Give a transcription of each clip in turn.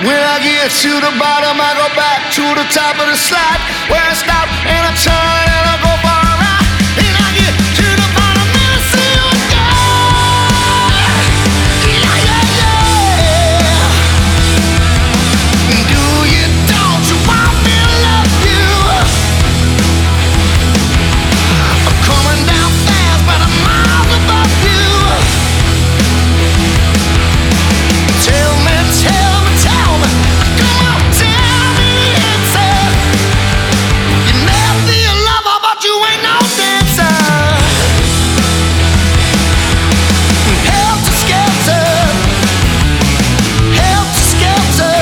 When I get to the bottom, I go back to the top of the slide, where I stop and I turn and I go for a ride. And I get to the bottom and I see you again. Yeah, yeah, yeah. Do you, don't you want me to love you? I'm coming down fast, but I'm miles above you. Tell me, tell me, tell me. Come on, tell me the answer. You never be a lover, but you ain't no dancer. Helter skelter, helter skelter,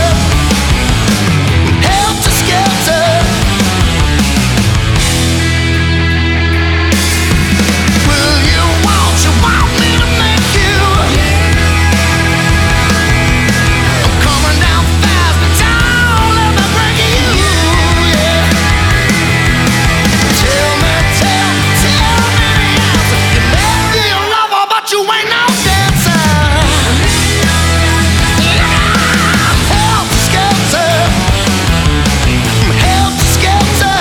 helter skelter. Will you, won't you want me to make you? I'm coming down fast, but don't let me break you, yeah. Tell me, tell me, tell me the answer. You may be a lover, but you ain't no dancer. Helter skelter, helter skelter,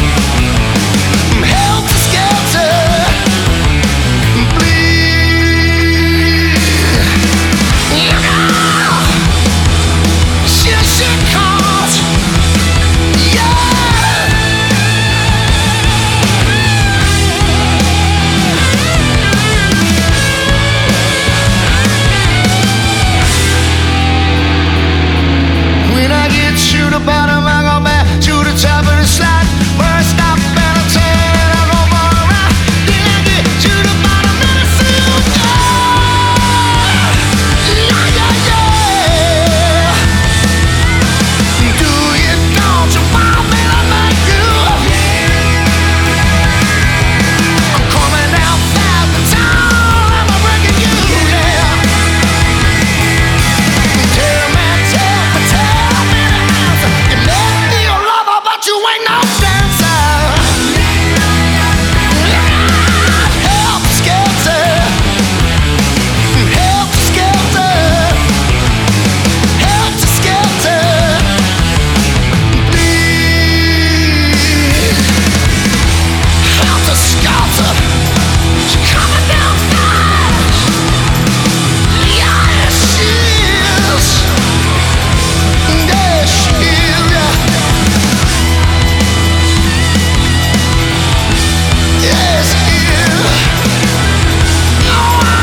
helter skelter. Please, shit calls, yeah. When I get to the bottom, I go back to the top of the slide, where I stop and I turn and I go for a ride. Then I get to the bottom and I see you again. Yeah, yeah, yeah. Do you, don't you want me to make you? I'm coming down fast, but don't let me break you, yeah. Tell me, tell me, tell me the answer. You may be a lover, but you ain't no dancer. Helter skelter, helter skelter, helter skelter. Please, helter skelter. She's coming down fast. Yes, she is. Yes, she is. Yes, she is. Oh,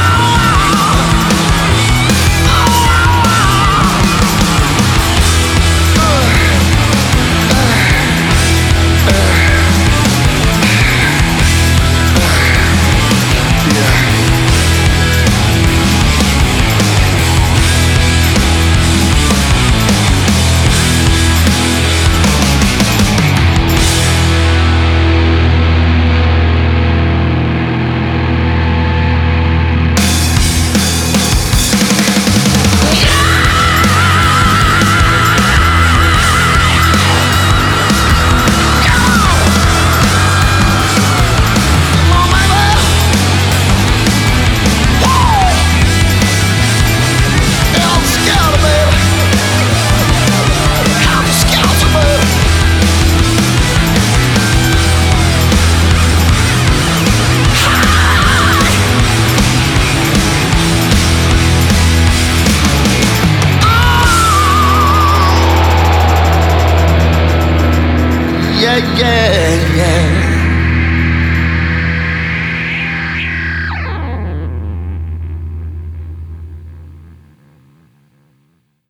come on, baby. Woo! Helter skelter, baby. Helter skelter, baby. Yeah, yeah, yeah.